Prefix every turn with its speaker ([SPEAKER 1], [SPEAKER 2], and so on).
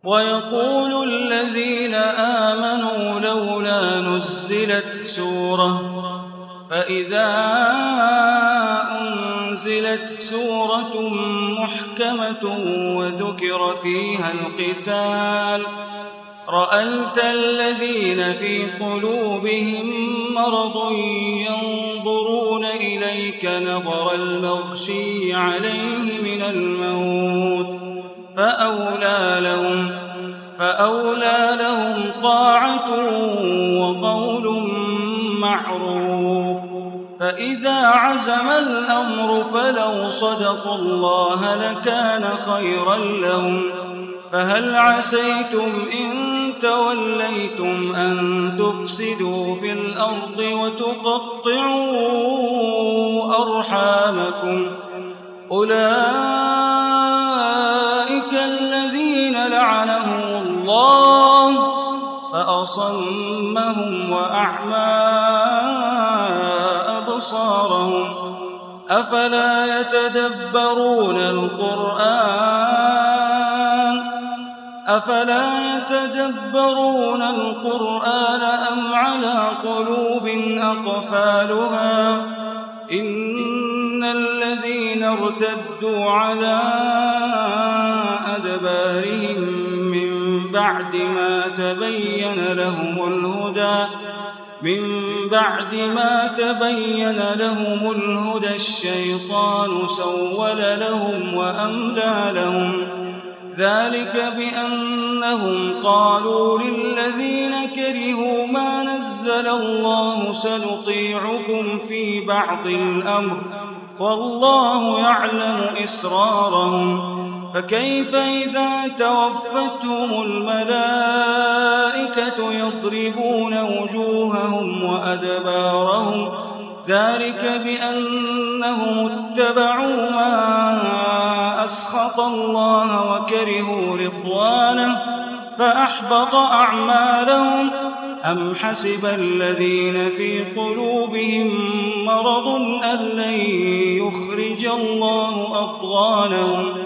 [SPEAKER 1] ويقول الذين آمنوا لولا نزلت سورة فإذا أنزلت سورة محكمة وذكر فيها القتال رأيت الذين في قلوبهم مرض ينظرون إليك نظر المغشي عليه من الموت فأولى لهم طاعة وقول معروف. فإذا عزم الأمر فلو صدقوا الله لكان خيرا لهم. فهل عسيتم إن توليتم أن تفسدوا في الأرض وتقطعوا أرحامكم أولئك الذين لعنهم الله فأصمهم وأعمى أبصارهم أفلا يتدبرون القرآن أم على قلوب أقفالها إن الذين ارتدوا على أدبارهم من بعد ما تبين لهم الهدى الشيطان سول لهم وأملى لهم ذلك بأنهم قالوا للذين كرهوا ما نزل الله سنطيعكم في بعض الأمر والله يعلم إسرارهم. فكيف إذا توفتهم الملائكة يضربون وجوههم وأدبارهم ذلك بأنهم اتبعوا ما أسخط الله وكرهوا رضوانه فأحبط أعمالهم. أم حسب الذين في قلوبهم مرض أن لن يخرج الله أضغانهم